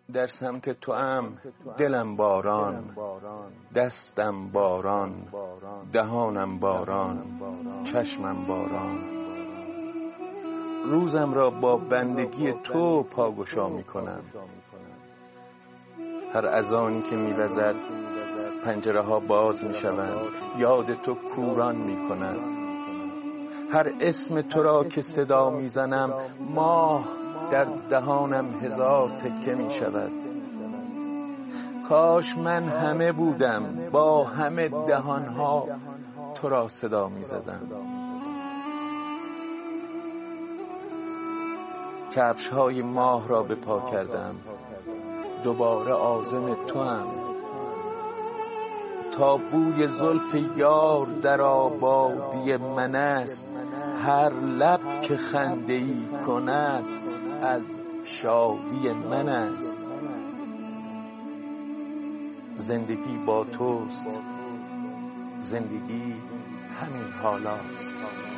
در سمت توام دلم باران، دستم باران، دهانم باران، چشمم باران. روزم را با بندگی تو پاگشا می کنم. هر اذانی که می وزد پنجره ها باز می شوند، یاد تو کوران می کند. هر اسم تو را که صدا می زنم ماه در دهانم هزار تکه می شود. کاش من همه بودم با همه دهانها تو را صدا می زدم. کفش های ماه را به پا کردم، دوباره عازم تو هم. تا بوی زلف یار در آبادی من است، هر لب که خنده‌ای کند از شادی من است. زندگی با توست، زندگی همین حالاست.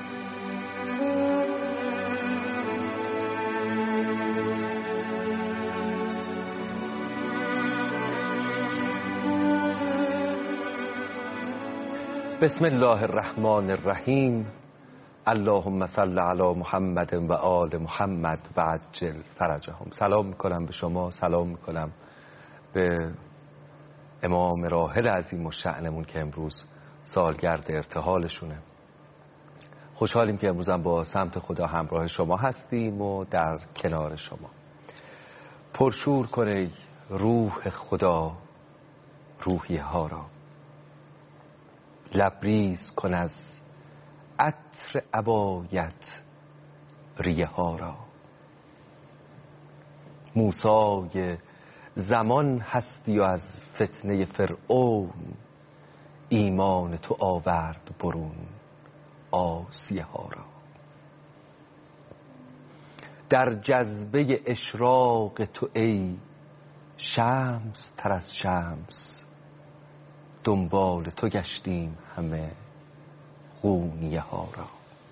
بسم الله الرحمن الرحیم. اللهم صل علی محمد و آل محمد و عجل فرجهم. سلام میکنم به شما، سلام میکنم به امام راحل عظیم الشأنمون که امروز سالگرد ارتحالشونه. خوشحالیم که امروز هم با سمت خدا همراه شما هستیم و در کنار شما. پرشور کنه روح خدا روحیه ها را، لبریز کن از عطر عبایت ریه ها را. موسای زمان هستی و از فتنه فرعون، ایمان تو آورد برون آسیه ها را. در جذبه اشراق تو ای شمس تر از شمس، دنبال تو گشتیم همه غونیه ها را.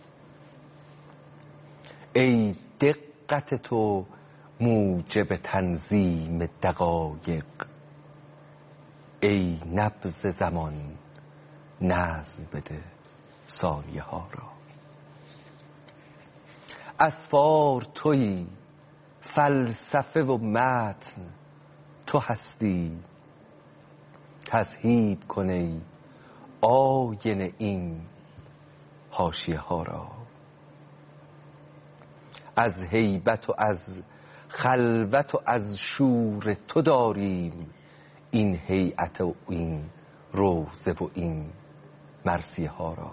ای دقت تو موجب تنظیم دقایق، ای نبض زمان نظم بده ثانیه ها را. اسفار تویی، فلسفه و متن تو هستی، تذهیب کن ای آینه این حاشیه ها را. از هیبت و از خلوت و از شور تو داریم این هیئت و این روضه و این مرثیه ها را.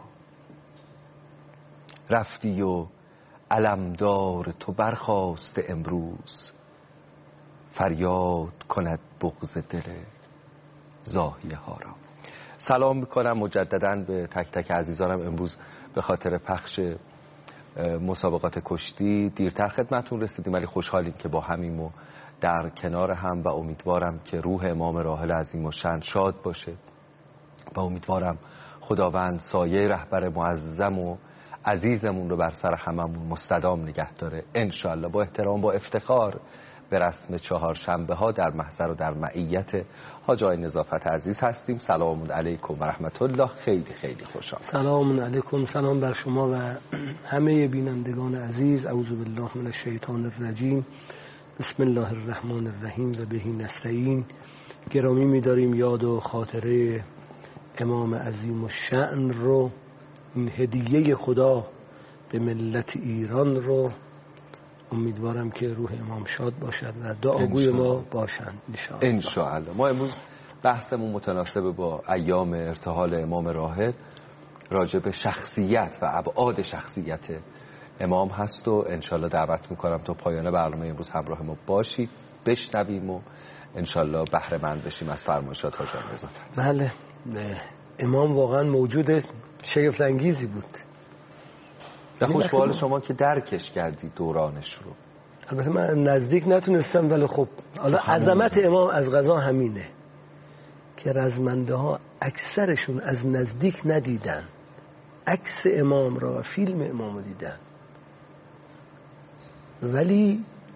رفتی و علمدار تو برخاست امروز، فریاد کند بغض دل زاهیه ها را. سلام میکنم مجددا به تک تک عزیزانم. امروز به خاطر پخش مسابقات کشتی دیرتر خدمتون رسیدیم، ولی خوشحالیم که با همیم و در کنار هم و امیدوارم که روح امام راحل عظیم الشأن شاد باشه و امیدوارم خداوند سایه رهبر معظم و عزیزمون رو بر سر هممون مستدام نگه داره انشالله. با احترام با افتخار به رسم چهارشنبه ها در محضر و در معیت حاج آقای نظافت عزیز هستیم. سلام علیکم و رحمت الله. خیلی خیلی خوشحال. سلام علیکم، سلام بر شما و همه بینندگان عزیز. اعوذ بالله من الشیطان الرجیم. بسم الله الرحمن الرحیم و بهی نستعین. گرامی می‌داریم یاد و خاطره امام عظیم الشأن رو، این هدیه خدا به ملت ایران رو. امیدوارم که روح امام شاد باشد و دعاگوی ما باشند انشاءالله. ما امروز بحثمون متناسب با ایام ارتحال امام راحل راجع به شخصیت و ابعاد شخصیت امام هست و انشاءالله دعوت میکنم تا پایان برنامه امروز همراه ما باشید، بشنویم و انشاءالله بهره مند بشیم از فرمایشات حاج آقای نظافت. بله، امام واقعا موجود شگفت انگیزی بود. و خوشحال شما که درکش کردی دورانش رو. البته من نزدیک نتونستم، ولی خب حالا عظمت امام از قضا همینه که رزمنده ها اکثرشون از نزدیک ندیدن، عکس امام را و فیلم امام رو دیدن، ولی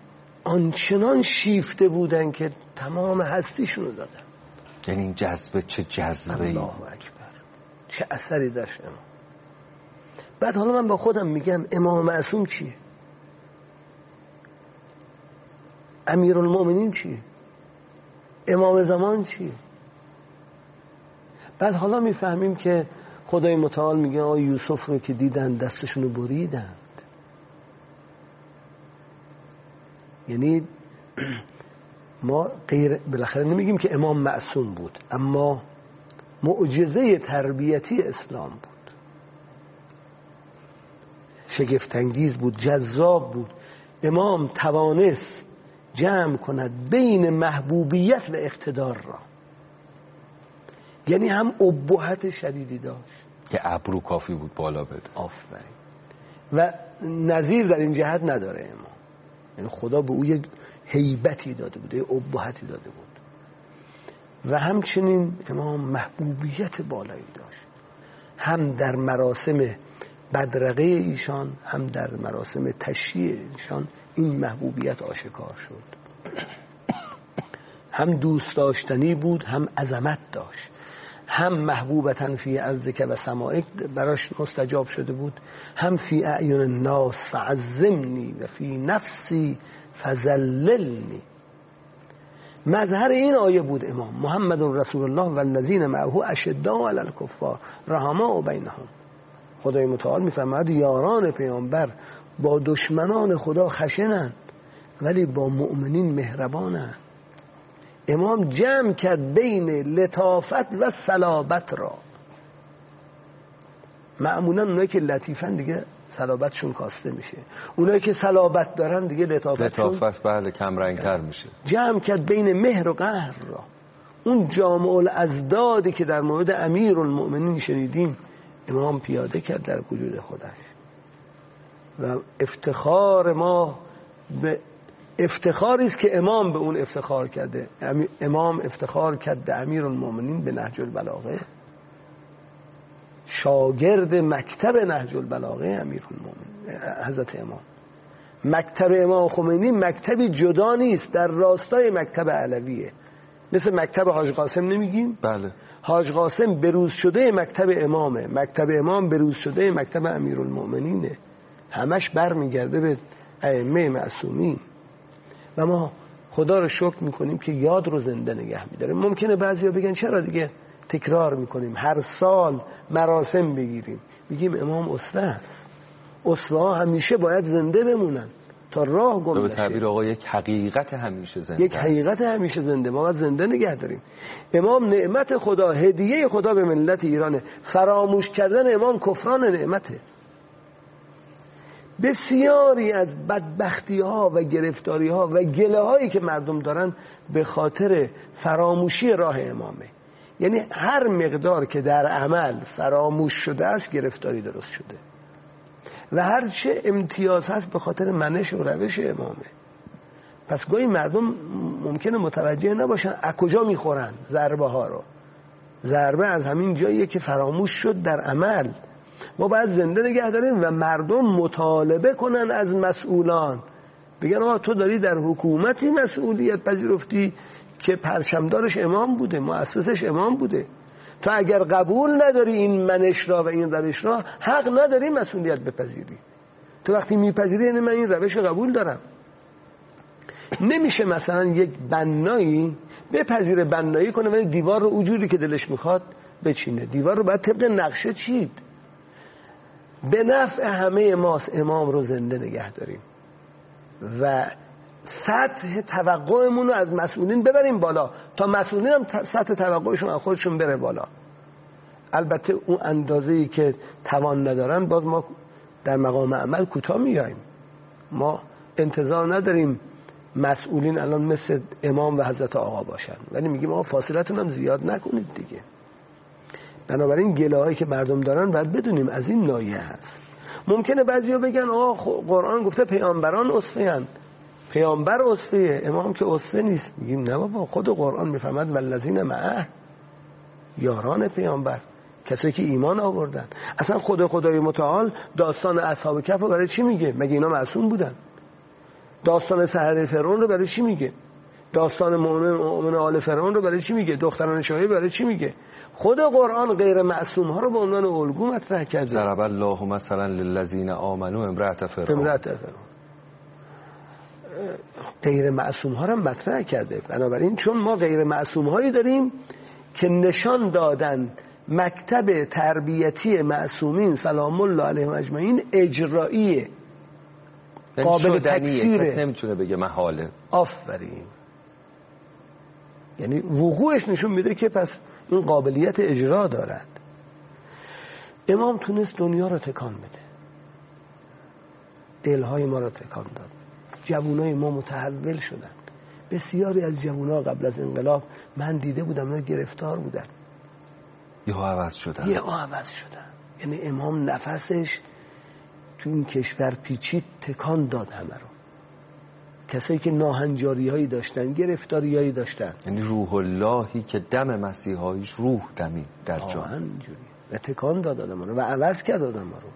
آنچنان شیفته بودن که تمام هستیشون رو دادن. یعنی این جذبه چه جذبه‌ای، الله اکبر، چه اثری داشت امام. بعد حالا من با خودم میگم امام معصوم چیه؟ امیرالمؤمنین چیه؟ امام زمان چیه؟ بعد حالا میفهمیم که خدای متعال میگه آقای یوسف رو که دیدن دستشون رو بریدند. یعنی ما بالاخره نمیگیم که امام معصوم بود، اما معجزه تربیتی اسلام بود، شگفت‌انگیز بود، جذاب بود. امام توانست جمع کند بین محبوبیت و اقتدار را، یعنی هم ابهت شدیدی داشت که ابرو کافی بود بالا بده. آفرین. و نظیر در این جهت نداره امام، یعنی خدا به او یک هیبتی داده بود، یک ابهتی داده بود. و همچنین امام محبوبیت بالایی داشت، هم در مراسم بدرقه ایشان هم در مراسم تشییع ایشان این محبوبیت آشکار شد. هم دوست داشتنی بود، هم عظمت داشت، هم محبوبتن فی ارضک و سمائک براش مستجاب شده بود، هم فی اعین الناس فعظمنی و فی نفسی فذللنی. مظهر این آیه بود امام محمد رسول الله و الذین معه اشداء علی الکفار رحماء بینهم. خدای متعال میفرماید یاران پیامبر با دشمنان خدا خشنند ولی با مؤمنین مهربانند. امام جمع کرد بین لطافت و صلابت را. معمولا اونایی که لطیفن دیگه صلابتشون کاسته میشه، اونایی که صلابت دارن دیگه لطافت بله کم رنگتر میشه. جمع کرد بین مهر و قهر را. اون جامع الازدادی که در مورد امیرالمؤمنین شنیدیم امام پیاده کرد در وجود خودش. و افتخار ما به افتخاری است که امام به اون افتخار کرده. امام افتخار کرد به امیرالمؤمنین به نهج البلاغه، شاگرد مکتب نهج البلاغه امیرالمؤمنین حضرت امام. مکتب امام خمینی مکتبی جدا نیست، در راستای مکتب علویه. مثل مکتب حاج قاسم نمیگیم؟ بله. حاج قاسم بروز شده مکتب امامه، مکتب امام بروز شده مکتب امیرالمؤمنینه. همش برمیگرده به ائمه معصومین. و ما خدا رو شکر میکنیم که یاد رو زنده نگه میداریم. ممکنه بعضیا بگن چرا دیگه تکرار میکنیم، هر سال مراسم بگیریم. بگیم امام اسوه است، اسوه ها همیشه باید زنده بمونن تا راه گم نشه. به تعبیر آقا یک حقیقت همیشه زنده، یک حقیقت همیشه زنده، ما باید زنده نگه داریم. امام نعمت خدا، هدیه خدا به ملت ایرانه. فراموش کردن امام کفران نعمته. بسیاری از بدبختی ها و گرفتاری ها و گله هایی که مردم دارن به خاطر فراموشی راه امامه. یعنی هر مقدار که در عمل فراموش شده است گرفتاری درست شده و هر چه امتیاز هست به خاطر منش و روش امامه. پس گاهی مردم ممکنه متوجه نباشن از کجا میخورن ضربه ها رو. ضربه از همین جاییه که فراموش شد در عمل. ما باید زنده نگه داریم و مردم مطالبه کنن از مسئولان، بگن آقا تو داری در حکومتی مسئولیت پذیرفتی که پرچمدارش امام بوده، مؤسسش امام بوده. تو اگر قبول نداری این منش را و این روش را، حق نداری مسئولیت بپذیری. تو وقتی میپذیری یعنی من این روش رو قبول دارم. نمیشه مثلا یک بنایی بپذیره بنایی کنه ولی دیوار رو اونجوری که دلش میخواد بچینه. دیوار رو باید طبق نقشه چید. به نفع همه ماست امام رو زنده نگه داریم و سطح توقعمون رو از مسئولین ببریم بالا تا مسئولین هم سطح توقعشون از خودشون بره بالا. البته اون اندازه‌ای که توان ندارن باز ما در مقام عمل کوتاه میاییم. ما انتظار نداریم مسئولین الان مثل امام و حضرت آقا باشن، ولی میگیم آقا فاصلتون هم زیاد نکنید دیگه. بنابراین گله‌هایی که مردم دارن باید بدونیم از این ناحیه هست. ممکنه بعضیا بگن آقا قرآن گفته پیامبران اسوه‌اند، پیامبر اسوه، امام که اسوه نیست. میگیم نه بابا، خود قرآن میفرماد والذین معه، یاران پیامبر، کسایی که ایمان آوردن. اصلا خدای متعال داستان اصحاب کهف برای چی میگه؟ مگه اینا معصوم بودن؟ داستان سحر فرعون رو برای چی میگه؟ داستان مؤمن آل فرعون رو برای چی میگه؟ دختران شاهی برای چی میگه؟ خود قرآن غیر معصوم ها رو به عنوان الگو مطرح کرده. ضرب الله مثلا للذین آمنوا امرأة فرعون. غیر معصوم ها رو مطرح کرده. بنابراین چون ما غیر معصوم هایی داریم که نشان دادن مکتب تربیتی معصومین سلام الله علیهم اجمعین اجراییه، قابل تکفیره، نمیتونه بگه محاله. آفرین. یعنی وقوعش نشون میده که پس این قابلیت اجرا دارد. امام تونست دنیا رو تکان بده، دلهای ما رو تکان داد، جوانای ما متحول شدن. بسیاری از جوانا قبل از انقلاب من دیده بودم اینا گرفتار بودن، یه عوض شدن. یعنی امام نفسش تو این کشور پیچید، تکان داد همه رو. کسایی که ناهنجاری هایی داشتن، گرفتاری هایی داشتن، یعنی روح اللهی که دم مسیحایش روح دمید در جان، و تکان داد آدم رو و عوض کرد آدم رو.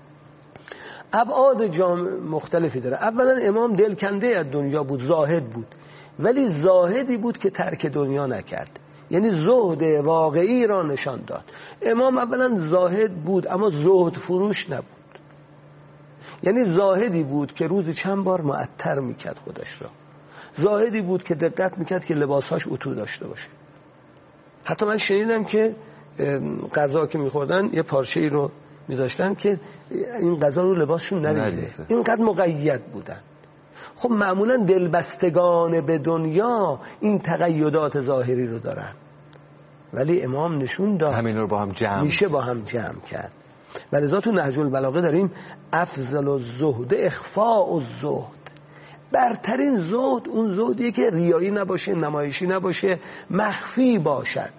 ابعاد مختلفی داره. اولا امام دلکنده از دنیا بود، زاهد بود، ولی زاهدی بود که ترک دنیا نکرد، یعنی زهد واقعی را نشان داد. امام اولا زاهد بود اما زهد فروش نبود، یعنی زاهدی بود که روزی چند بار معطر میکرد خودش را، زاهدی بود که دقت میکرد که لباسهاش اتو داشته باشه. حتی من شنیدم که غذا که میخوردن یه پارچه ای رو میذاشتن که این غذا رو لباسشون نریزه، اینقدر مقید بودن. خب معمولا دلبستگان به دنیا این تقیدات ظاهری رو دارن، ولی امام نشون داد همین رو با هم جمع میشه با هم جمع کرد. ولذا تو نهج البلاغه داریم افضل الزهد اخفاء الزهد. برترین زهد اون زهدیه که ریایی نباشه، نمایشی نباشه، مخفی باشد.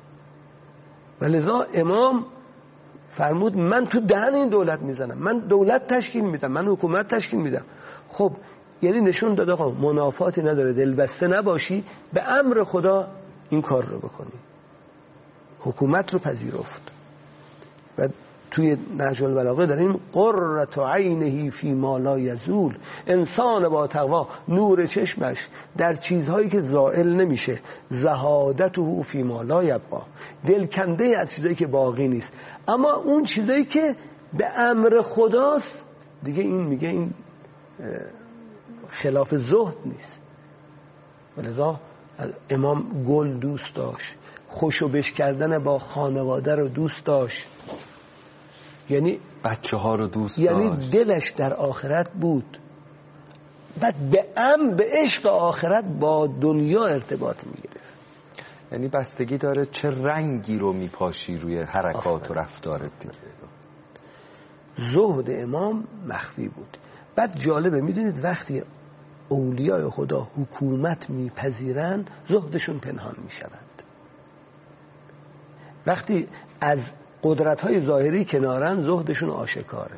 ولذا امام فرمود من تو دهن این دولت میزنم، من دولت تشکیل میدم، من حکومت تشکیل میدم. خب یعنی نشون داده آقا منافاتی نداره، دلبسته نباشی، به امر خدا این کار رو بکنی. حکومت رو پذیرفت. و توی نهج البلاغه داریم قرة عینه فی ما لا یزول، انسان با تقوا نور چشمش در چیزهایی که زائل نمیشه، زهادته فی ما لا یبقا، دلکنده از چیزایی که باقی نیست. اما اون چیزایی که به امر خداست دیگه این میگه این خلاف زهد نیست. ولذا امام گل دوست داشت، خوشو بش کردن با خانواده رو دوست داشت، یعنی بچه ها رو دوست داشت، یعنی دلش در آخرت بود. بعد به عشق آخرت با دنیا ارتباط میگیره. یعنی بستگی داره چه رنگی رو میپاشی روی حرکات و رفتارت دیگه. زهد امام مخفی بود. بعد جالبه، میدونید وقتی اولیای خدا حکومت میپذیرن زهدشون پنهان میشوند. وقتی از قدرت‌های ظاهری کنارن زهدشون آشکاره.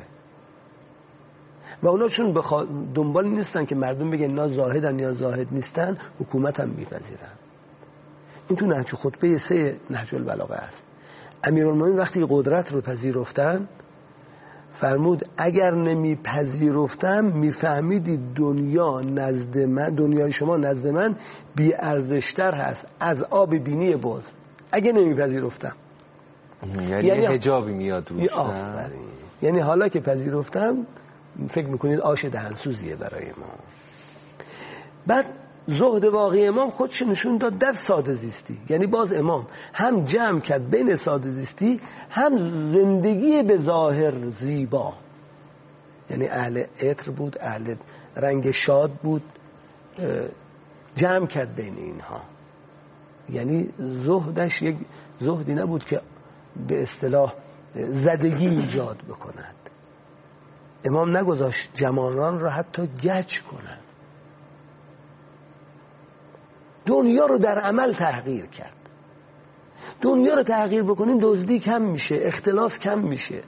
و اونا چون دنبال نیستن که مردم بگن اینا زاهدن یا زاهد نیستن، حکومت هم میپذیرن. این تو نهج خطبه 3 نهج البلاغه است. امیرالمومنین وقتی قدرت رو پذیرفتن فرمود اگر نمیپذیرفتم میفهمیدید دنیا نزد من، دنیای شما نزد من بی ارزشتر هست از آب بینی بز. اگه نمیپذیرفتم یعنی حجابی میاد روش. یعنی حالا که پذیرفتم فکر میکنید آش دهنسوزیه برای ما. بعد زهد واقعی امام خودش نشون داد در ساده زیستی. یعنی باز امام هم جمع کرد بین ساده زیستی هم زندگی به ظاهر زیبا، یعنی اهل عطر بود، اهل رنگ شاد بود، جمع کرد بین اینها. یعنی زهدش یک زهدی نبود که به اصطلاح زدگی ایجاد بکند. امام نگذاشت جوانان را حتی گچ کنند. دنیا رو در عمل تحقیر کرد. دنیا رو تحقیر بکنیم دزدی کم میشه، اختلاس کم میشه.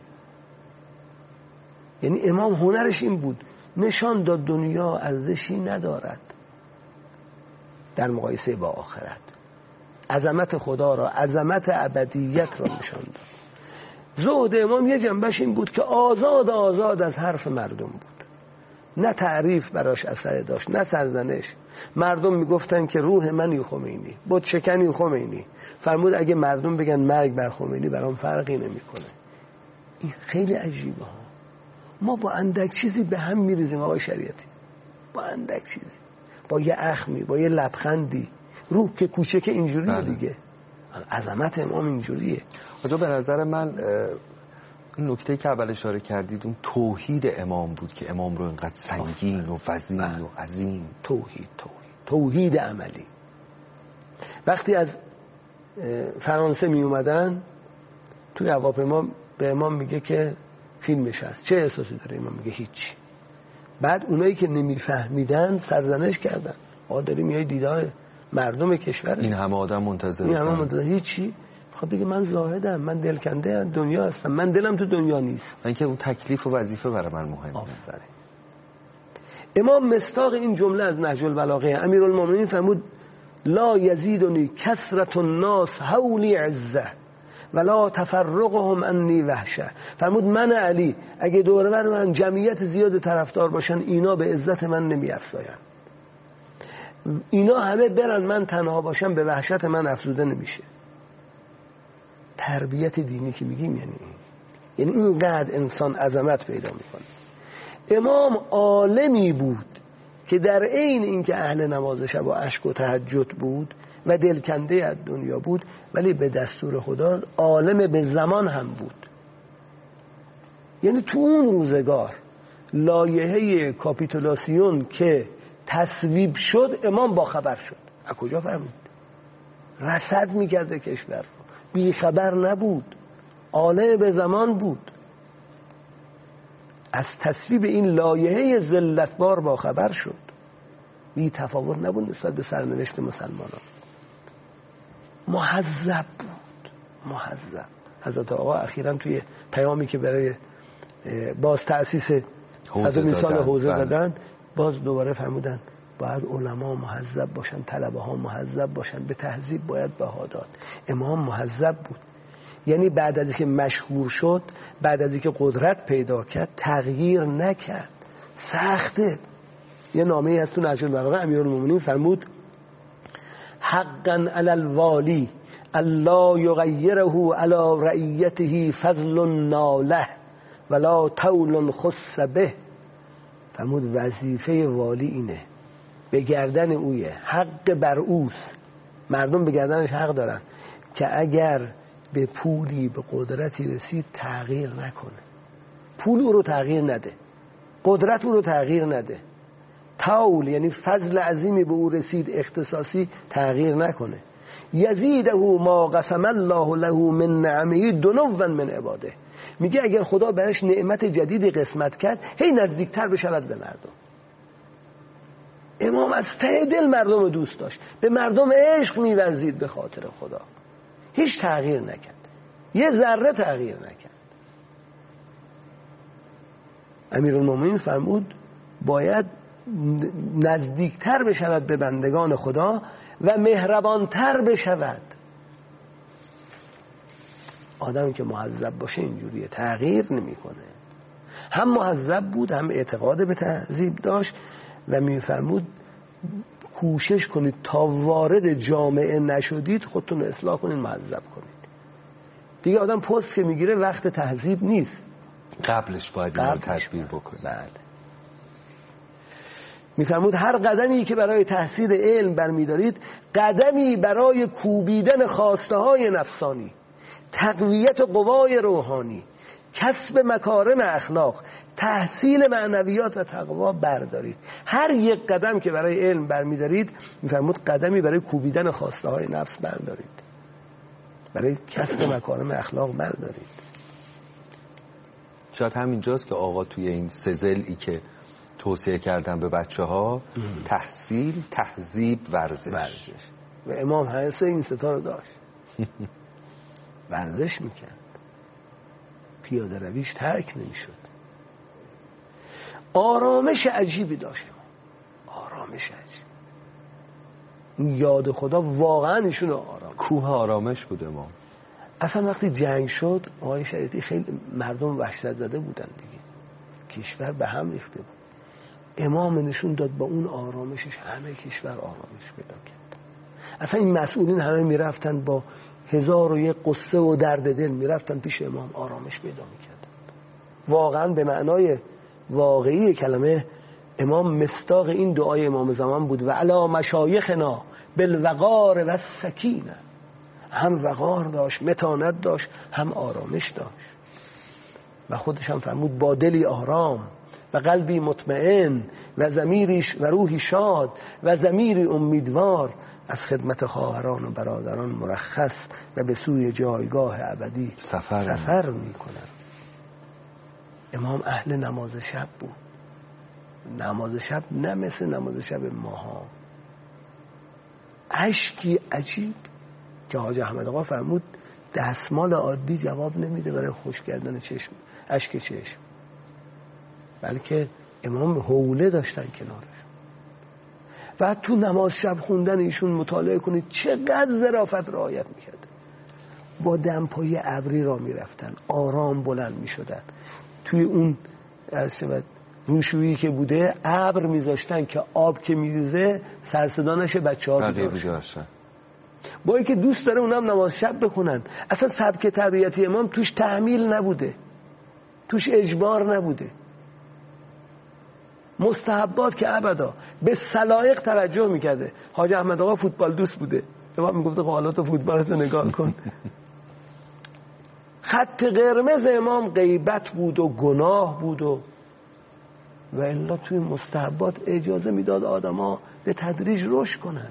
یعنی امام هنرش این بود، نشان داد دنیا ارزشی ندارد در مقایسه با آخرت. عظمت خدا را، عظمت ابدیت را نشان داد. زهد امام یه جنبش این بود که آزاد از حرف مردم بود. نه تعریف براش اثر داشت، نه سرزنش. مردم میگفتن که روح منی خمینی، بت شکنی خمینی. فرمود اگه مردم بگن مرگ بر خمینی برام فرقی نمیکنه. این خیلی عجیبه ها. ما با اندک چیزی به هم میریزیم آقای شریعتی، با اندک چیزی، با یه اخمی، با یه لبخندی. روح که کوچک اینجوریه دیگه. عظمت امام اینجوریه. آجا به نظر من نکته که اول اشاره کردید اون توحید امام بود که امام رو اینقدر سنگین و وزین و عظیم. توحید عملی. وقتی از فرانسه می اومدن توی هواپیما به امام میگه که فیلمش هست، چه احساسی داره؟ امام میگه هیچ. بعد اونایی که نمیفهمیدن سرزنش کردن، داری میای دیدار مردم کشور، این همه آدم منتظر هیچی. خب دیگه من زاهدم، من دلکنده دنیا هستم، من دلم تو دنیا نیست. من که اون تکلیف و وظیفه برای من مهمه. امام مصداق این جمله از نهج البلاغه. امیرالمومنین فرمود لا یزیدنی کثرت الناس حولی عزه ولا تفرقهم انی وحشه. فرمود من علی اگه دور بر من جمعیت زیاد طرفدار باشن اینا به عزت من نمی افزاین، اینا همه برن من تنها باشم به وحشت من افزوده نمیشه. تربیت دینی که میگیم یعنی اینقدر انسان عظمت پیدا میکنه. امام عالمی بود که در عین اینکه اهل نماز شب و اشک و تهجد بود و دلکنده از دنیا بود، ولی به دستور خدا عالم به زمان هم بود. یعنی تو اون روزگار لایحه کاپیتولاسیون که تصویب شد امام با خبر شد. از کجا فهمید؟ رصد میکرده کشور، بی خبر نبود، عالم به زمان بود. از تصویب این لایحه ذلتبار با خبر شد، بی تفاوت نبود نسبت به سرنوشت مسلمانان. مهذب بود، مهذب. حضرت آقا اخیراً توی پیامی که برای باز تأسیس سال حوزه دادن، باز دوباره فرمودن باید علما مهذب باشن، طلبه ها مهذب باشن، به تهذیب باید بها داد. امام مهذب بود. یعنی بعد از اینکه مشهور شد، بعد از اینکه قدرت پیدا کرد، تغییر نکرد. سخته. یه نامه از تو نهج البلاغه امیرالمومنین فرمود حقا علی الوالی الله یغیره علی رعیته فضل ناله ولا طول خص به. فرمود وظیفه والی اینه، به گردن اویه، حق بر اوست، مردم به گردنش حق دارن که اگر به پولی به قدرتی رسید تغییر نکنه. پول او رو تغییر نده، قدرت او رو تغییر نده. طول یعنی فضل عظیمی به او رسید اختصاصی، تغییر نکنه. یزیده ما قسم الله له من نعمه دنوا من عباده. میگه اگر خدا برش نعمت جدیدی قسمت کرد هی نزدیکتر بشود به مردم. امام از ته دل مردم رو دوست داشت، به مردم عشق می‌ورزید به خاطر خدا. هیچ تغییر نکرد، یه ذره تغییر نکرد. امیرالمومنین فرمود باید نزدیکتر بشود به بندگان خدا و مهربانتر بشود. آدم که مهذب باشه اینجوریه، تغییر نمیکنه. هم مهذب بود، هم اعتقاد به تهذیب داشت و میفرمود کوشش کنید تا وارد جامعه نشدید خودتون اصلاح کنید، مهذب کنید. دیگه آدم پست که میگیره وقت تهذیب نیست، قبلش باید این رو تدبیر بکنید. بله. میفرمود هر قدمی که برای تحصیل علم برمیدارید قدمی برای کوبیدن خواسته های نفسانی، تقویت قوای روحانی، کسب مکارم اخلاق، تحصیل معنویات و تقوا بردارید. هر یک قدم که برای علم برمیدارید میفرمود قدمی برای کوبیدن خواسته های نفس بردارید، برای کسب مکارم اخلاق بردارید. شاید همینجاست که آقا توی این سزلی که توصیه کردن به بچه ها، تحصیل، تهذیب، ورزش. و امام حیث این ستا رو داشت. ورزش میکرد، پیاده رویش ترک نمیشد. آرامش عجیبی داشت امام، آرامش عجیب. یاد خدا واقعا ایشون آرام، کوه آرامش بود امام. اصلا وقتی جنگ شد آقای شریعتی خیلی مردم وحشت زده بودن دیگه، کشور به هم ریخته بود. امام نشون داد با اون آرامشش همه کشور آرامش پیدا کرد. اصلا این مسئولین همه میرفتن با 1001 قصه و درد دل میرفتن پیش امام آرامش پیدا میکردن. واقعا به معنای واقعی کلمه امام مصداق این دعای امام زمان بود و علی مشایخنا بالوقار و السکینه. هم وقار داشت، متانت داشت، هم آرامش داشت و خودش هم فرمود با دلی آرام و قلبی مطمئن و ضمیریش و روحی شاد و ضمیری امیدوار از خدمت خواهران و برادران مرخص و به سوی جایگاه ابدی سفر میکنن. امام اهل نماز شب بود. نماز شب نه مثل نماز شب ماها، اشکی عجیب که حاج احمد آقا فرمود دستمال عادی جواب نمیده برای خوش کردن چشم، اشک چشم، بلکه امام حوله داشتن کنارش. و تو نماز شب خوندن ایشون مطالعه کنید چقدر ظرافت رعایت میکرد. با دمپایی ابری را میرفتن، آرام بلند میشدن، توی اون روشویی که بوده ابر میذاشتن که آب که میریزه سرصدا نشه، بچه‌ها بیدار شن. با اینکه دوست داره اونم نماز شب بخونن. اصلا سبک تربیتی امام توش تحمیل نبوده، توش اجبار نبوده، مستحبات که ابدا، به سلایق توجه میکرده. حاج احمد آقا فوتبال دوست بوده، امام میگفته حالات فوتبالت نگاه کن. خط قرمز امام غیبت بود و گناه بود و الا توی مستحبات اجازه میداد آدما به تدریج رشد کنند.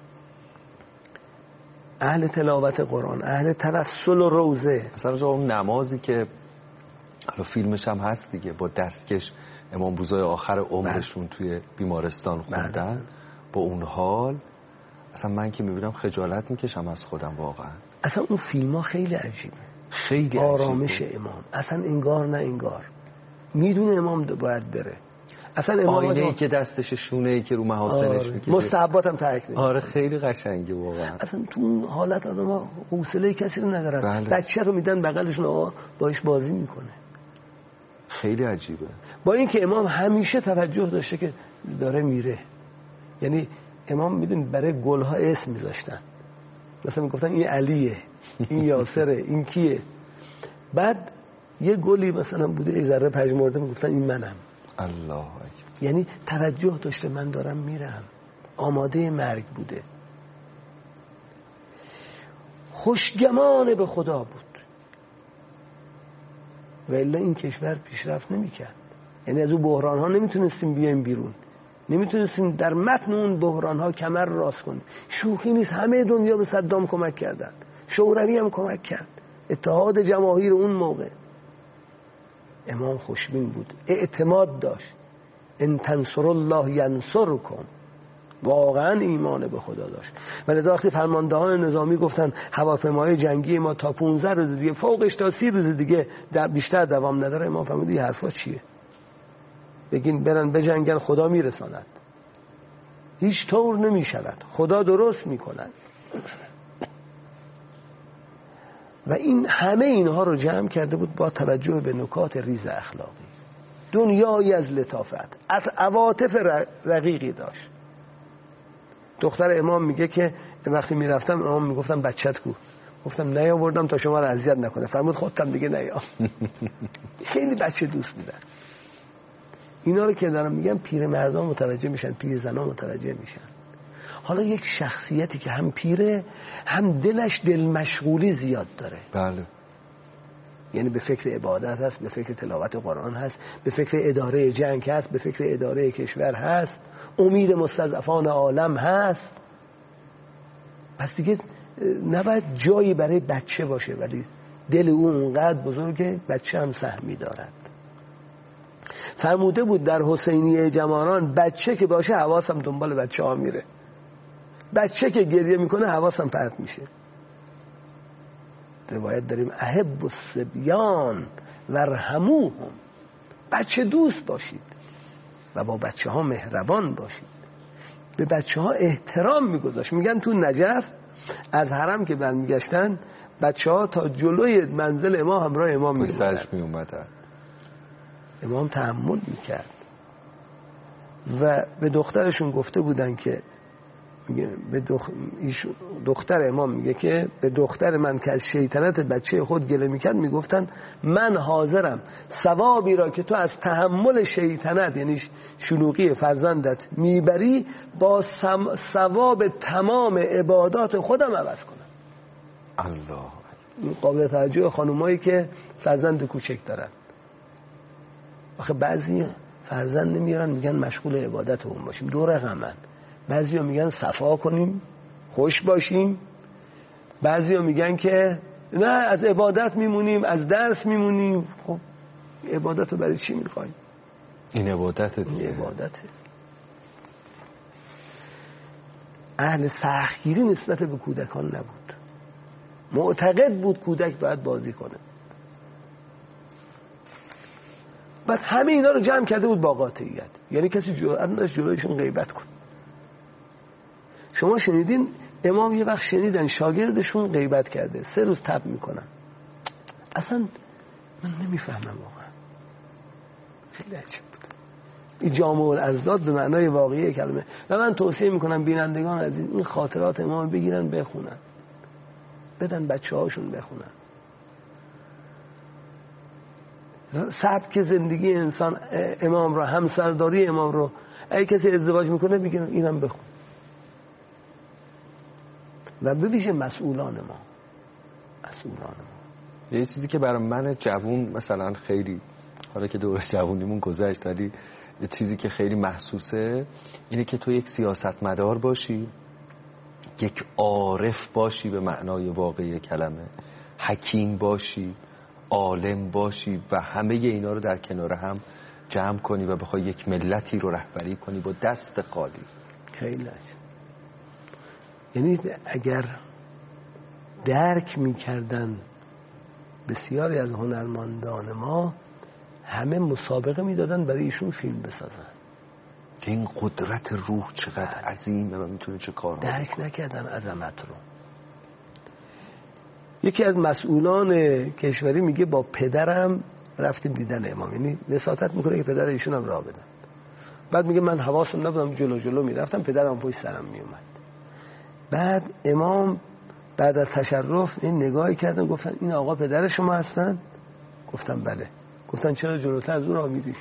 اهل تلاوت قرآن، اهل توسل و روزه. مثلا اون نمازی که حالا فیلمش هم هست دیگه، با دستکش امام روزای آخر عمرشون توی بیمارستان خوندن، با اون حال اصلا من که میبینم خجالت میکشم از خودم واقعا. اصلا اون فیلم ها خیلی عجیبه، خیلی آرامش امام اصلا انگار نه انگار میدونه امام باید بره. اصلا امام آینه‌ای که دستش، شونه‌ای که رو محاسنش میکشه، مستحبات هم ترک نمی‌کنه. آره خیلی قشنگه واقعا. اصلا تو اون حالت آدم‌ها حوصله کسی رو ندارن. بله. بچه رو میدن بغلشون، آقا باش بازی میکنه. خیلی عجیبه. با اینکه امام همیشه توجه داشته که داره میره. یعنی امام میدونید برای گلها اسم میذاشتن، مثلا میگفتن این علیه، این یاسره، این کیه. بعد یه گلی مثلا بوده یه ذره پژمرده، میگفتن این منم. الله اکبر. یعنی توجه داشته من دارم میرم، آماده مرگ بوده. خوشگمان به خدا بود و الا این کشور پیشرفت نمیکرد. یعنی از اون بحران ها نمیتونستیم بیایم بیرون، نمیتونستیم در متن اون بحران ها کمر راست کنیم. شوخی نیست، همه دنیا به صدام کمک کردن، شوروی هم کمک کرد، اتحاد جماهیر اون موقع. امام خوشبین بود، اعتماد داشت، ان تنصر الله ینصرکم، واقعا ایمان به خدا داشت. ولی وقتی فرماندهان نظامی گفتن هواپیمای جنگی ما تا 15 روز دیگه، فوقش تا 30 روز دیگه بیشتر دوام نداره، امام فرمود این حرفا چیه؟ بگین برن بجنگن، خدا میرساند، هیچ طور نمیشود، خدا درست میکند. و این همه اینها رو جمع کرده بود با توجه به نکات ریز اخلاقی. دنیایی از لطافت، از عواطف رقیقی داشت. دختر امام میگه که وقتی میرفتم امام میگفتم بچت کو، گفتم نیاوردم تا شما رو اذیت نکنه، فرمود خودتم دیگه نیا. خیلی بچه دوست بودن. اینا رو که دارم میگم پیرمردان متوجه میشن، پیرزنا متوجه میشن. حالا یک شخصیتی که هم پیره هم دلش دل مشغولی زیاد داره. بله. یعنی به فکر عبادت هست، به فکر تلاوت قرآن هست، به فکر اداره جنگ هست، به فکر اداره کشور هست، امید مستضعفان عالم هست. پس دیگه نباید جایی برای بچه باشه، ولی دل او اونقدر بزرگه بچه هم سهمی دارد. فرموده بود در حسینیه جماران بچه که باشه حواسم دنبال بچه ها میره، بچه که گریه میکنه حواسم پرت میشه. روایت داریم احب الصبیان ورحموهم، بچه دوست باشید و با بچه ها مهربان باشید. به بچه ها احترام میگذاشت. میگن تو نجف از حرم که برمیگشتن بچه ها تا جلوی منزل امام همراه امام میومدن. امام تحمل میکرد. و به دخترشون گفته بودن که دختر امام میگه که به دختر من که از شیطنت بچه خود گله میکرد میگفتن من حاضرم ثوابی را که تو از تحمل شیطنت یعنی شلوغی فرزندت میبری با ثواب تمام عبادات خودم عوض کنم. الله. این قابل توجه خانومایی که فرزند کوچک دارن. آخه بعضی فرزند نمیارن میگن مشغول عبادت اون باشیم، دور غمن. بعضی ها میگن صفا کنیم خوش باشیم، بعضی ها میگن که نه از عبادت میمونیم، از درس میمونیم. خب عبادت رو برای چی میخوایم؟ این عبادته دیگه. این عبادته. اهل سختگیری نسبت به کودکان نبود، معتقد بود کودک باید بازی کنه. بعد همه اینا رو جمع کرده بود با قاطعیت، یعنی کسی جرئت نداشت جلویشون غیبت کنه. شما شنیدین امام یه وقت شنیدن شاگردشون غیبت کرده، 3 روز تب میکنن. اصلا من نمیفهمم واقعا، خیلی عجیب بود. این جامع الاضداد به معنای واقعی کلمه. و من توصیه میکنم بینندگان عزیز این خاطرات امام بگیرن بخونن، بدن بچه هاشون بخونن. سبک زندگی انسان امام رو، همسرداری امام رو، اگه کسی ازدواج میکنه بگیرن اینم بخون. و ببیشه مسئولان ما. یه چیزی که برای من جوون مثلا خیلی، حالا که دور جوونیمون گذشت، ولی یه چیزی که خیلی محسوسه اینه که تو یک سیاستمدار باشی، یک عارف باشی به معنای واقعی کلمه، حکیم باشی، عالم باشی و همه اینا رو در کنار هم جمع کنی و بخوای یک ملتی رو رهبری کنی با دست خالی. خیلی عجب. یعنی اگر درک می‌کردن بسیاری از هنرمندان ما، همه مسابقه میدادن برای ایشون فیلم بسازن که این قدرت روح چقدر عظیمه و میتونه چه کارها درک نکردن عظمت رو. یکی از مسئولان کشوری میگه با پدرم رفتیم دیدن امام، یعنی وساطت میکنه که پدر ایشون هم راه بدن. بعد میگه من حواسم نبودم، جلو میرفتم، پدرم پشت سرم میومد. بعد امام بعد از تشرف این نگاهی کردن، گفتن این آقا پدر شما هستن؟ گفتم بله. گفتن چرا جلوتر از اون راه میری؟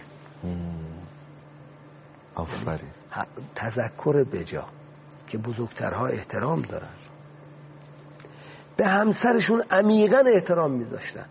آفرین. تذکر بجا که بزرگترها احترام دارن، به همسرشون عمیقاً احترام میذاشتن.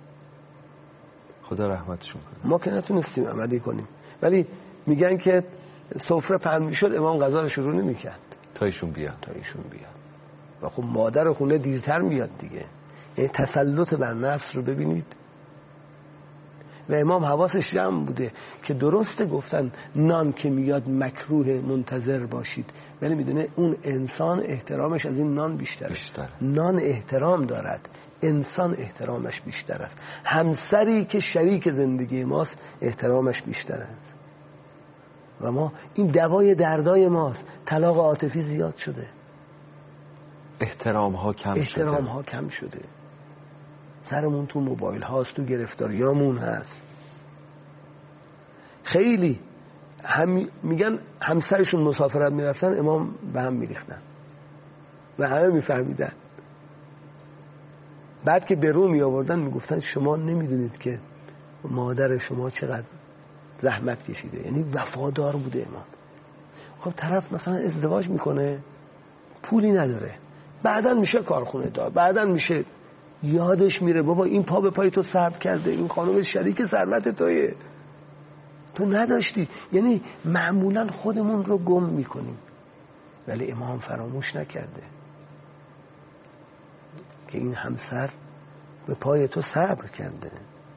خدا رحمتشون کنه. ما که نتونستیم عملی کنیم، ولی میگن که سفره پهن میشد امام غذا رو شروع نمیکرد تا ایشون بیاد. و خب مادر خونه دیرتر میاد دیگه. یعنی تسلط بر نفس رو ببینید. و امام حواسش جمع بوده که درسته گفتن نان که میاد مکروه منتظر باشید، ولی میدونه اون انسان احترامش از این نان بیشتره. نان احترام دارد، انسان احترامش بیشتر است. همسری که شریک زندگی ماست احترامش بیشتر است. و ما این دوای دردای ماست. طلاق عاطفی زیاد شده، احترام ها کم شده. سرمون تو موبایل هاست، تو گرفتاریامون هست. خیلی میگن همسرشون مسافرت میرفتن امام به هم میریختن و همه میفهمیدن. بعد که به رو می آوردن میگفتن شما نمیدونید که مادر شما چقدر زحمت کشیده. یعنی وفادار بوده امام. خب طرف مثلا ازدواج میکنه، پولی نداره، بعداً میشه کارخونه دار، بعداً میشه، یادش میره بابا این پا به پای تو صبر کرده، این خانم شریک ثروت تویه، تو نداشتی. یعنی معمولاً خودمون رو گم میکنیم، ولی امام فراموش نکرده که این همسر به پای تو صبر کرده.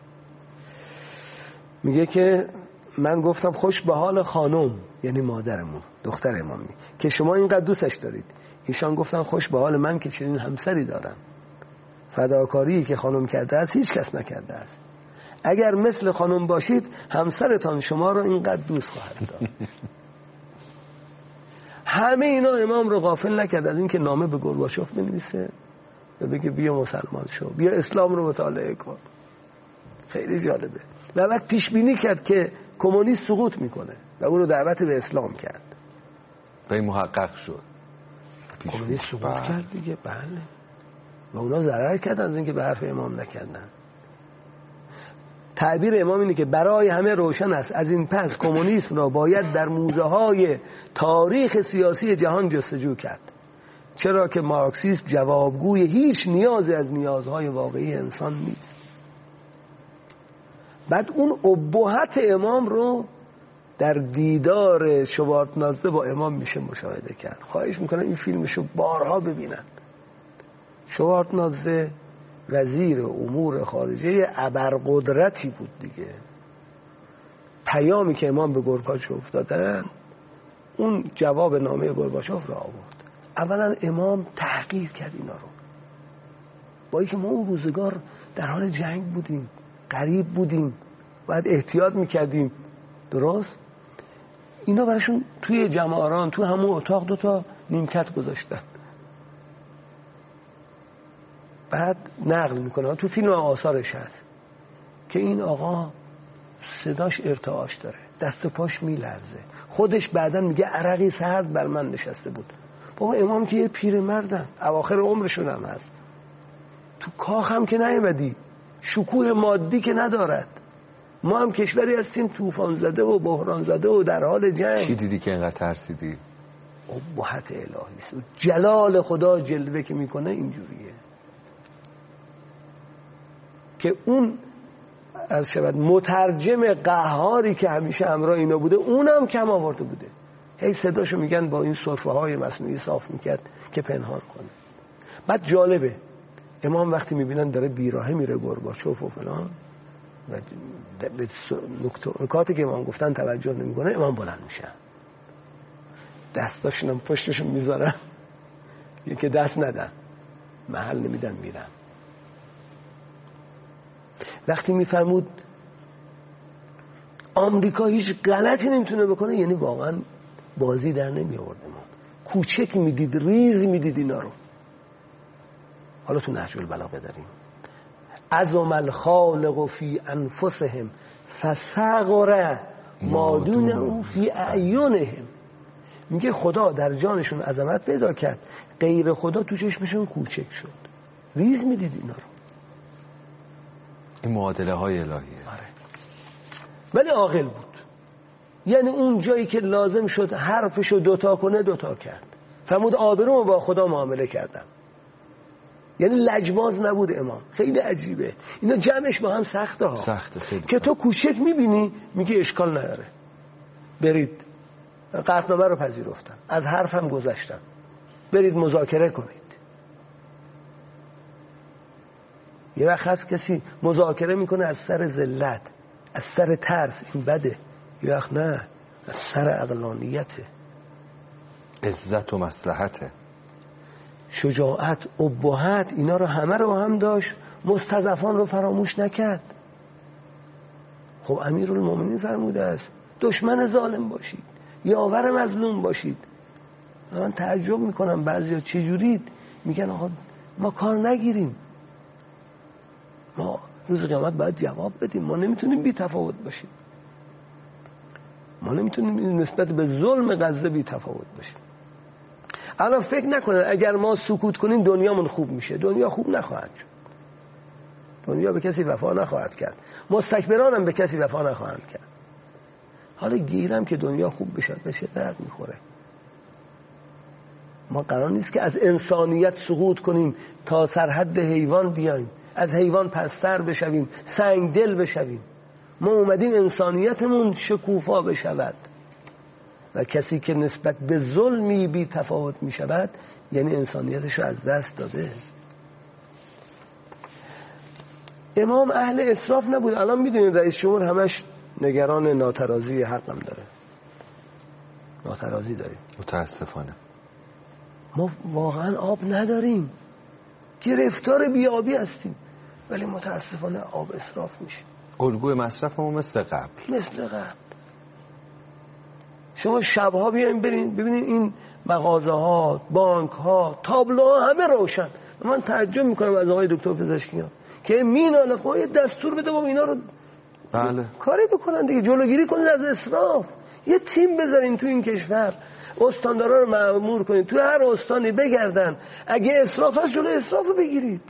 میگه که من گفتم خوش به حال خانم، یعنی مادرمون، دختر امامی، که شما اینقدر دوستش دارید. ایشان گفتن خوش به حال من که چنین همسری دارم. فداکاری که خانم کرده است هیچ کس نکرده است. اگر مثل خانم باشید همسرتان شما رو اینقدر دوست خواهد داشت. همه اینا امام رو غافل نکرد از اینکه نامه به گورباچوف بنویسه و بگه بیا مسلمان شو، بیا اسلام رو مطالعه کن. خیلی جالبه. و وقت پیش بینی کرد که کمونیست سقوط میکنه و او رو دعوت به اسلام کرد و این محقق شد. کمونیست سقوط کرد دیگه. بله. و اونا ضرر کردن از اینکه به حرف امام نکردن. تعبیر امام اینه که برای همه روشن است از این پس کمونیسم را باید در موزه های تاریخ سیاسی جهان جستجو کرد، چرا که مارکسیسم جوابگوی هیچ نیازی از نیازهای واقعی انسان نیست. بعد اون ابهت امام رو در دیدار شوارتنادزه با امام میشه مشاهده کرد. خواهش میکنم این فیلمشو بارها ببینن. شوارتنادزه وزیر امور خارجه ابرقدرتی بود دیگه. پیامی که امام به گورباچوف دادن، اون جواب نامه گورباچوف رو آورد. اولا امام تحقیر کرد اینا رو، با اینکه ما اون روزگار در حال جنگ بودیم، غریب بودیم، باید احتیاط میکردیم. درست؟ اینا براشون توی جمعاران تو همون اتاق 2 نیمکت گذاشتن. بعد نقل میکنه تو فیلم آثارش هست که این آقا صداش ارتعاش داره، دست پاش میلرزه، خودش بعدن میگه عرقی سرد بر من نشسته بود. بابا امام که یه پیرمردن، اواخر عمرشون هم هست، تو کاخ هم که نیومدی، شکوه مادی که ندارد. ما هم کشوری هستیم طوفان زده و بحران زده و در حال جنگ. چی دیدی که اینقدر ترسیدی؟ ابهت الهی است. جلال خدا جلوه که میکنه اینجوریه که اون از شود مترجم قهاری که همیشه همراه اینا بوده اونم کم آورده بوده. هی صداشو میگن با این صرفه های مصنوعی صاف میکرد که پنهان کنه. بعد جالبه امام وقتی میبینن داره بیراهه میره گورباچوف و فلان و به نکاتی که امام گفتن توجه نمیکنه، امام بلند میشن، دستاشون پشتشون میذارن که دست ندن، محل نمیدن، میرن. وقتی میفرمود آمریکا هیچ غلطی نمیتونه بکنه، یعنی واقعا بازی در نمی آورد امام. کوچک میدید، ریز میدید اینا رو. حالا تو نهج البلاغه داریم عظم الخالق فی انفسهم فصغر ما دونه فی اعینهم. میگه خدا در جانشون عظمت پیدا کرد، غیر خدا تو چشمشون کوچک شد. ریز میدید اینا رو. این معادله های الهیه. ولی عاقل بود، یعنی اون جایی که لازم شد حرفشو 2 کنه 2 کرد. فرمود آبرومو با خدا معامله کردم، یعنی لجباز نبود امام. خیلی عجیبه اینا، جمعش با هم سخته ها. سخته خیلی. که تو کوچک میبینی میگی اشکال نداره، برید قطعنامه رو پذیرفتم، از حرفم گذشتم، برید مذاکره کنید. یه وقت هست کسی مذاکره میکنه از سر ذلت، از سر ترس، این بده. یه وقت نه، از سر عقلانیته، عزت و مصلحته، شجاعت، ابهت، اینا رو همه رو هم داشت. مستضعفان رو فراموش نکرد. خب امیرالمومنین فرموده است دشمن ظالم باشید، یاور مظلوم باشید. من تعجب میکنم بعضیا چجوری میگن آقا ما کار نگیریم، ما روز قیامت باید جواب بدیم، ما نمیتونیم بی تفاوت باشیم، ما نمیتونیم نسبت به ظلم غزه بی تفاوت باشیم. الان فکر نکنن اگر ما سکوت کنیم دنیامون خوب میشه. دنیا خوب نخواهد شد، دنیا به کسی وفا نخواهد کرد، مستکبران هم به کسی وفا نخواهند کرد. حالا گیرم که دنیا خوب بشه درد میخوره. ما قرار نیست که از انسانیت سقوط کنیم تا سرحد حیوان بیایم، از حیوان پستر بشویم، سنگ دل بشویم. ما اومدیم انسانیتمون شکوفا بشود و کسی که نسبت به ظلمی بی تفاوت می شود یعنی انسانیتش رو از دست داده. امام اهل اسراف نبود. الان میدونید رئیس جمهور همش نگران ناترازی حقم داره، ناترازی داریم. متاسفانه ما واقعا آب نداریم، گرفتار بیابی هستیم، ولی متاسفانه آب اسراف میشه. الگوی مصرفمون مثل قبل. شما شبها بیاین برین ببینین این مغازه ها، بانک ها، تابلوها همه روشن. من تعجب میکنم از آقای دکتر پزشکیان که میناله خواهی دستور بده بابا اینا رو بله. کاری بکنن دیگه، جلوگیری کنید از اسراف. یه تیم بذارین تو این کشور، استاندارا رو مأمور کنید، تو هر استانی بگردن، اگه اسراف هست جلوی اسراف رو بگیرید.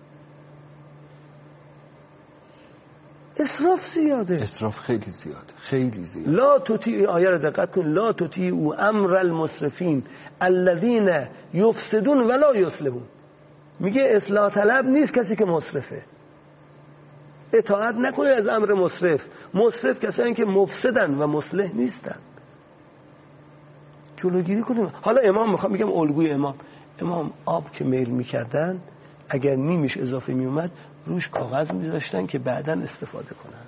اسراف زیاده، اسراف خیلی زیاده، خیلی زیاده. لا تطیع، آیه رو دقت کن، لا تطیعوا امر المسرفین الذین یفسدون ولا یصلحون. میگه اصلاح طلب نیست کسی که مسرفه، اطاعت نکنید از امر مسرف. مسرف کسایی که مفسدن و مصلح نیستن. جلوگیری کنیم. حالا امام، میخوام بگم الگوی امام آب که میل میکردن اگر نیمش اضافه میومد روش کاغذ میذاشتن که بعداً استفاده کنند.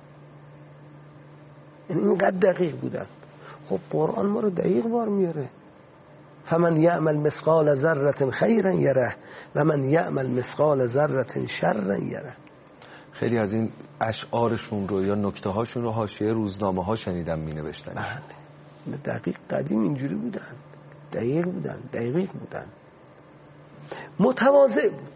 اینقدر دقیق بودن. خب قرآن ما رو دقیق بار میاره. فمن یعمل مثقال ذره خیرا یره و من یعمل مثقال ذره شرا یره. خیلی از این اشعارشون رو یا نکته هاشون رو حاشیه روزنامه ها شنیدم می نوشتن. بله، دقیق. قدیم اینجوری بودن، دقیق بودن. متواضع بود.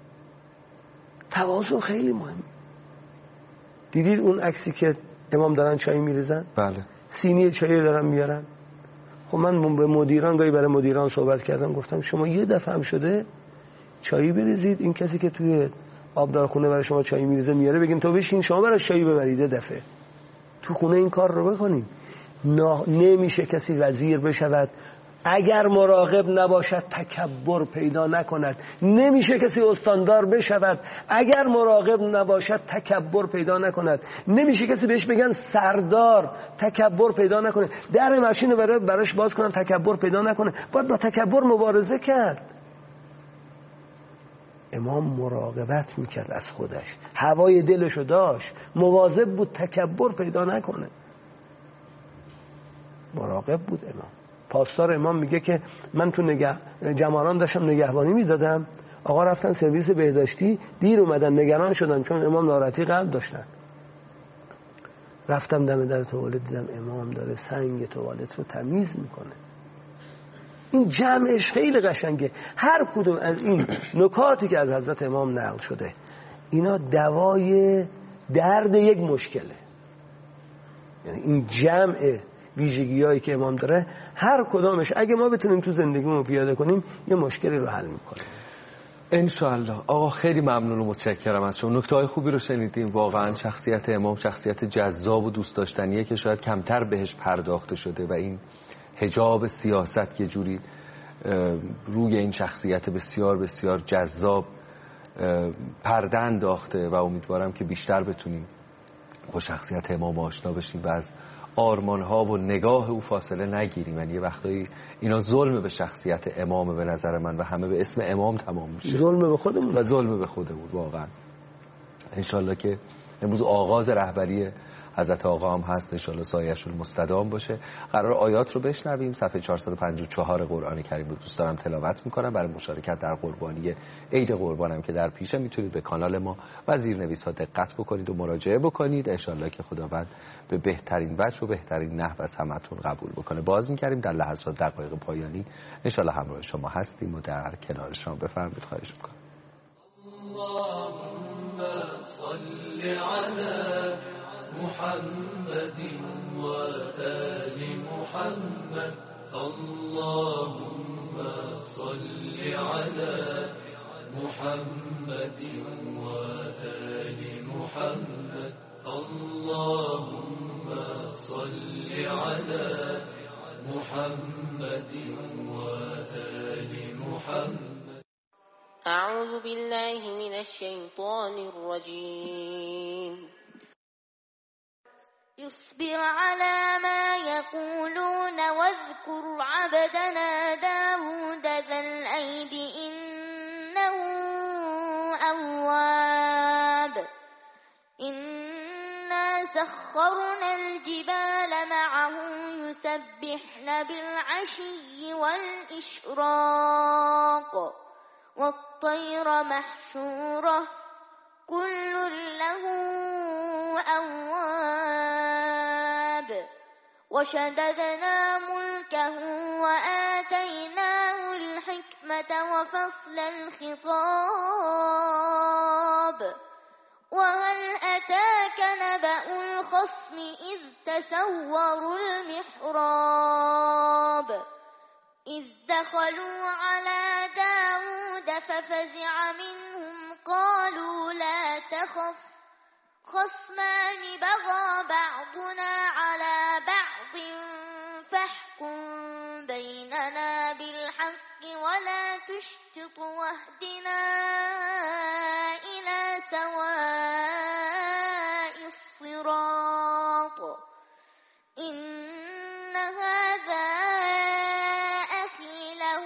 تواضع خیلی مهم. دیدید اون عکسی که امام دارن چای میریزن؟ بله. سینی چای دارن میارن. خب من به مدیران، گاهی برای مدیران صحبت کردم، گفتم شما یه دفعه هم شده چای بریزید، این کسی که توی آبدارخونه برای شما چای میریزه میاره بگیم تو بشین شما برای چای ببرید. دفعه تو خونه این کار رو بکنیم. نمیشه کسی وزیر بشود اگر مراقب نباشد تکبر پیدا نکند. نمیشه کسی استاندار بشود اگر مراقب نباشد تکبر پیدا نکند. نمیشه کسی بهش بگن سردار تکبر پیدا نکنه. در ماشین رو براش باز کنن تکبر پیدا نکنه. باید با تکبر مبارزه کرد. امام مراقبت میکرد از خودش، هوای دلشو داشت، مواظب بود تکبر پیدا نکنه. مراقب بود امام. پاسدار امام میگه که من تو جماران داشتم نگهبانی میدادم، آقا رفتن سرویس بهداشتی، دیر اومدن، نگران شدن چون امام ناراحتی قلب داشتن. رفتم دم در توالت، دیدم امام داره سنگ توالت رو تمیز میکنه. این جمعش خیلی قشنگه. هر کدوم از این نکاتی که از حضرت امام نقل شده اینا دوای درد یک مشکله. یعنی این جمع ویژگی‌هایی که امام داره هر کدامش اگه ما بتونیم تو زندگیمون پیاده کنیم یه مشکلی رو حل میکنه انشاءالله. آقا خیلی ممنون و متشکرم از شما. نکته‌های خوبی رو شنیدیم. واقعا شخصیت امام شخصیت جذاب و دوست داشتنیه که شاید کمتر بهش پرداخته شده و این حجاب سیاست یه جوری روی این شخصیت بسیار بسیار جذاب پرده انداخته و امیدوارم که بیشتر بتونیم با شخصیت امام آشنا بشیم و از آرمان‌ها و نگاه او فاصله نگیریم. یعنی یه وقتایی اینا ظلم به شخصیت امامه به نظر من و همه به اسم امام تمام میشه. ظلم به خودمون و ظلم به خودمون واقعا. انشالله که امروز آغاز رهبری حضرت آقا هم هست، انشالله سایه‌شون مستدام باشه. قرار آیات رو بشنویم. صفحه 454 قرآن کریم رو دوست دارم تلاوت میکنم. برای مشارکت در قربانی عید قربانم که در پیشه میتونید به کانال ما و زیرنویس‌ها دقت بکنید و مراجعه بکنید. انشالله که خداوند به بهترین وجه و بهترین نحو از همتون قبول بکنه. باز می‌کردیم در لحظات دقایق پایانی انشالله همراه شما هستیم و در کنار شما. بفرمایید. خواهش می‌کنم. اللهم صل على محمد وآل محمد. اللهم صل على محمد وآل محمد. اللهم صل على محمد وآل محمد. أعوذ بالله من الشيطان الرجيم. اصبر على ما يقولون واذكر عبدنا داود ذا الأيد إنه أواب. إنا سخرنا الجبال معه يسبحن بالعشي والإشراق والطير محشورة كل له أواب. وشددنا ملكه وآتيناه الحكمة وفصل الخطاب وهل أتاك نبأ الخصم إذ تسوروا المحراب إذ دخلوا على داود ففزع منهم قالوا لا تخف خصمان بغى بعضنا على بعض فاحكم بيننا بالحق ولا تشطط واهدنا إلى سواء الصراط إن هذا أخي له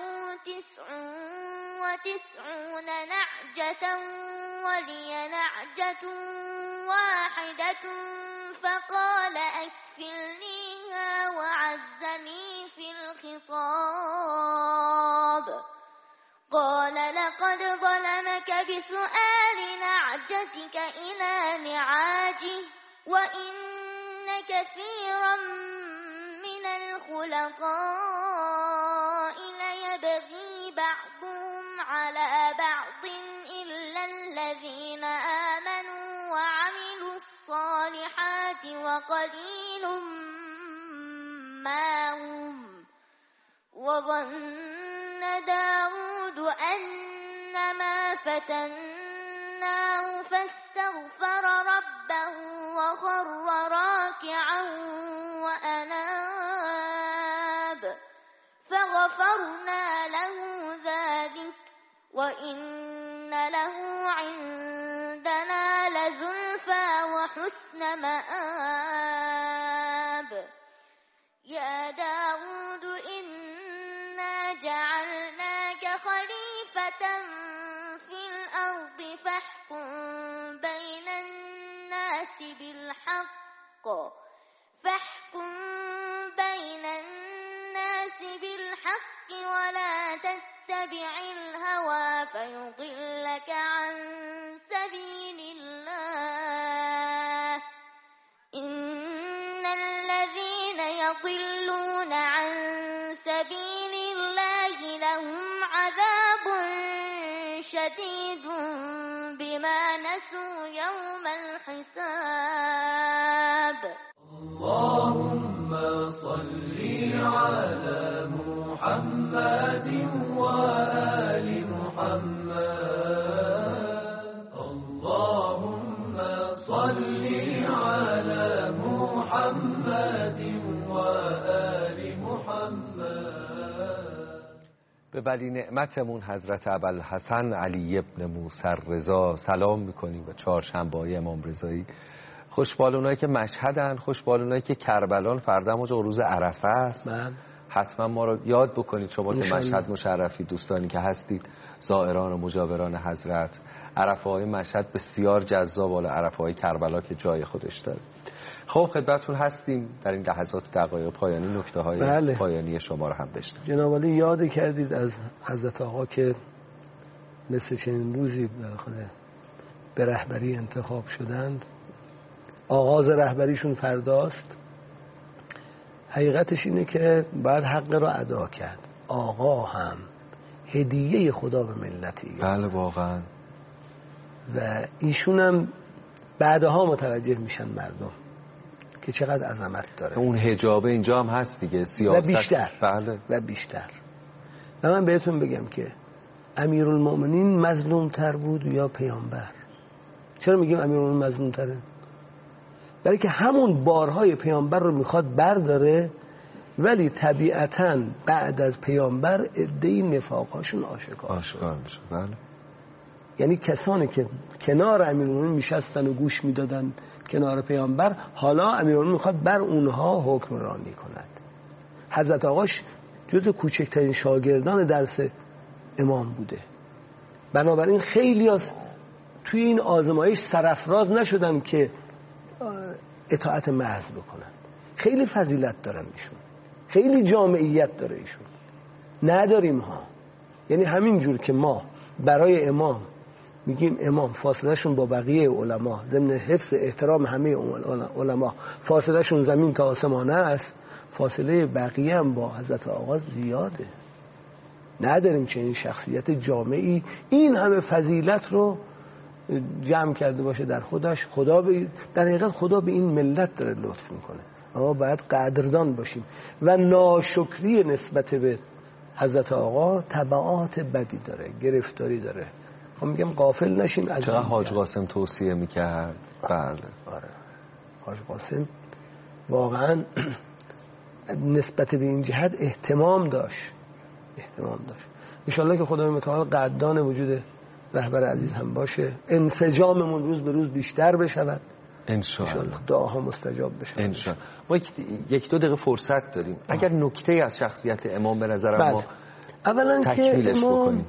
99 نعجة ولي نعجة واحدة فقال أكفلنيها وعزني في الخطاب قال لقد ظلمك بسؤال نعجتك إلى نعاجه وإن كثيرا من الخلقاء ليبغي بعضهم على بعض إلا الذين آمنوا وعملوا الصالحات وقليل ما هم وظن داود أنما فتناه فاستغفر ربه وخر راكعا وأناب فغفرنا له ذلك وإن له عندنا لزلفى وحسن مآب يا داود إنا جعلناك خليفة في الأرض فاحكم بين الناس بالحق ولا تتبع الهوى فيضلك عن سبيل الله إن الذين يضلون عن سبيل الله لهم عذاب شديد بما نسوا يوم الحساب اللهم صل على محمد وآل محمد اللهم صل على محمد وآل محمد. به ولی نعمتمون حضرت ابوالحسن علی ابن موسی رضا سلام میکنیم و چهارشنبه‌های امام رضایی. خوشبال اونایی که مشهدن، خوشبال اونایی که کربلان، فردا هم روز عرفه است. حتما ما رو یاد بکنید شما که مشهد مشرفی، دوستانی که هستید زائران و مجاوران حضرت. عرفه های مشهد بسیار جذاب، والا عرفه های کربلا که جای خودش داره. خب خدمتتون هستیم در این لحظات دقایق پایانی، نکته های پایانی شما رو هم بشنویم. جناب عالی یاد کردید از حضرت آقا که مثل چنین روزی به رهبری انتخاب شدند. آغاز رهبریشون فرداست. حقیقتش اینه که باید حق را ادا کرد. آقا هم هدیه خدا به ملت ایران. بله واقعا. و ایشون هم بعدها متوجه میشن مردم که چقدر عظمت داره. اون حجابه اینجا هم هست دیگه، سیاست. و بیشتر. بله. و بیشتر. و من بهتون بگم که امیرالمؤمنین مظلوم تر بود یا پیامبر؟ چرا میگیم امیرالمؤمنین مظلوم تره؟ برای که همون بارهای پیامبر رو میخواد برداره، ولی طبیعتاً بعد از پیامبر عده‌ای نفاقاشون آشکار میشه. بله. یعنی کسانی که کنار امیرالمؤمنین میشستن و گوش میدادن کنار پیامبر، حالا امیرالمؤمنین میخواد بر اونها حکمرانی کند. حضرت آقاش جز کوچکترین شاگردان درس امام بوده. بنابراین خیلی از توی این آزمایش سرافراز نشدن که اطاعت محض بکنن. خیلی فضیلت دارن ایشون، خیلی جامعیت داره ایشون. نداریم ها. یعنی همین جور که ما برای امام میگیم امام فاصلهشون با بقیه علما ضمن حفظ احترام همه علما فاصلهشون زمین تا آسمانه است، فاصله بقیه هم با حضرت آقا زیاده. نداریم چنین شخصیت جامعی این همه فضیلت رو جمع کرده باشه در خودش، در حقیقت خدا به این ملت داره لطف میکنه. اما باید قدردان باشیم و ناشکری نسبت به حضرت آقا تبعات بدی داره، گرفتاری داره. خب میگم غافل نشیم از چقدر حاج قاسم توصیه میکرد. بله آره، حاج قاسم واقعا نسبت به این جهت اهتمام داشت. انشالله که خدای متعال قدردان وجود رهبر عزیز هم باشه، انسجاممون روز به روز بیشتر بشود، انشالله دعاها مستجاب بشه انشالله. ما یک دو دقیقه فرصت داریم. اگر نکته از شخصیت امام به نظرم ما اولا تکمیلش که بکنیم.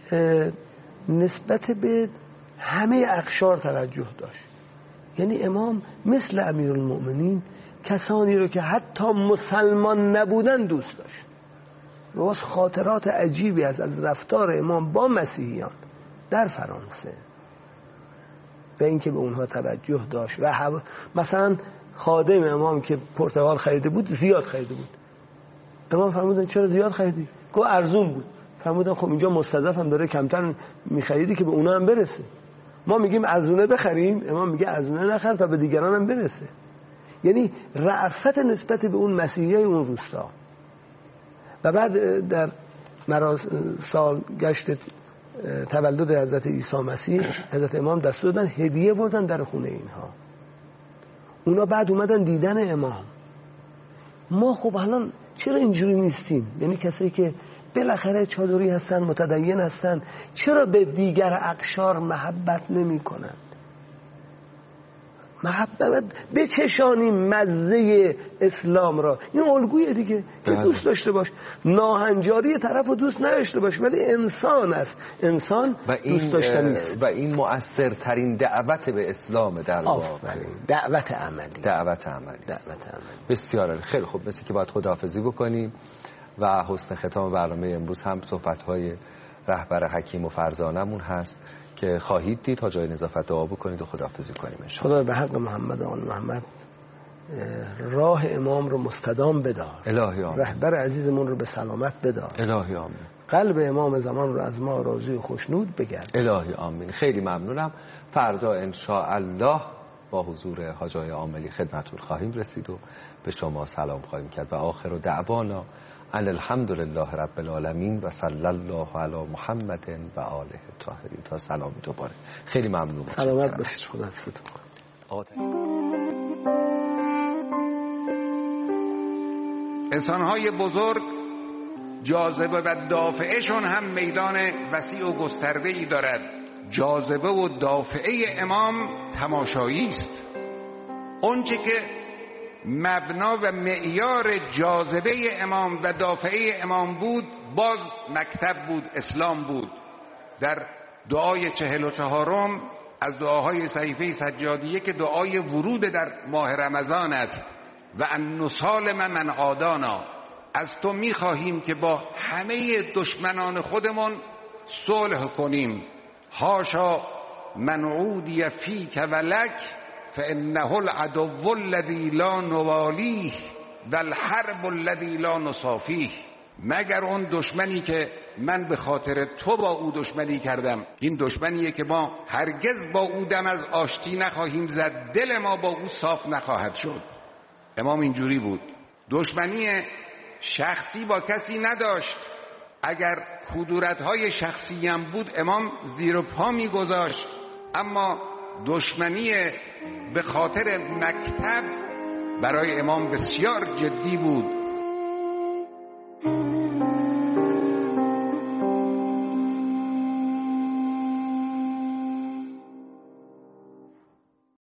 نسبت به همه اقشار توجه داشت. یعنی امام مثل امیرالمؤمنین کسانی رو که حتی مسلمان نبودن دوست داشت. راست خاطرات عجیبی از رفتار امام با مسیحیان در فرانسه و اینکه به اونها توجه داشت و مثلا خادم امام که پرتقال خریده بود زیاد خریده بود. امام فرمودن چرا زیاد خریدی؟ گفت ارزون بود. فرمودن خب اینجا مستضعف هم داره، کمتر میخریدی که به اونا هم برسه. ما میگیم ارزونه بخریم، امام میگه ارزونه نخر تا به دیگران هم برسه. یعنی رأفت نسبت به اون مسیحیای اون روستا. و بعد در سال گشت تولد حضرت عیسی مسیح حضرت امام دستور دادن هدیه بردن در خونه اینها. اونا بعد اومدن دیدن امام. ما خب الان چرا اینجوری نیستیم؟ یعنی کسایی که بالاخره چادری هستن، متدین هستن، چرا به دیگر اقشار محبت نمی کنن؟ محبت بچشانیم مزه اسلام را. این الگویه دیگه که دوست داشته باش، ناهنجاری طرف رو دوست نداشته باش، ولی انسان است، انسان دوست داشتنی است. و این مؤثرترین دعوت به اسلام در واقع. دعوت عملی. بسیار خیلی خوب. مثل که باید خداحافظی بکنیم و حسن ختام برنامه امروز هم صحبت‌های رهبر حکیم و فرزانمون هست که خواهید دید. تا جای نظافت دعا بکنید و خداحافظی کنیم انشاءالله. خدا به حق محمد و آل محمد راه امام رو مستدام بدار. الهی آمین. رهبر عزیزمون رو به سلامت بدار. الهی آمین. قلب امام زمان رو از ما راضی و خوشنود بگرد. الهی آمین. خیلی ممنونم. فردا انشاءالله با حضور حاج آقای عاملی خدمتتون خواهیم رسید و به شما سلام خواهیم کرد و آخر دعوانا ان الحمد لله رب العالمین و صلی الله علی محمد و آله الطاهرین. تا سلامی دوباره. خیلی ممنون. سلامت باشید. خدا حفظتون کنه. انسان‌های بزرگ جاذبه و دافعهشون هم میدان وسیع و گسترده‌ای دارد. جاذبه و دافعه امام تماشایی است. اونچه که مبنا و معیار جاذبه امام و دافعه امام بود باز مکتب بود، اسلام بود. در دعای 44 از دعاهای صحیفه سجادیه که دعای ورود در ماه رمضان است و ان نسالم من عادانا، از تو میخواهیم که با همه دشمنان خودمون صلح کنیم. هاشا من عودی فیک و لک فانه العدو الذی لا نوالیه و الحرب الذی لا نصافیه. مگر اون دشمنی که من به خاطر تو با او دشمنی کردم، این دشمنیه که ما هرگز با او دم از آشتی نخواهیم زد، دل ما با او صاف نخواهد شد. امام اینجوری بود. دشمنی شخصی با کسی نداشت. اگر کدورت‌های شخصی هم بود امام زیر پا می‌گذاشت، اما دشمنی به خاطر مکتب برای امام بسیار جدی بود.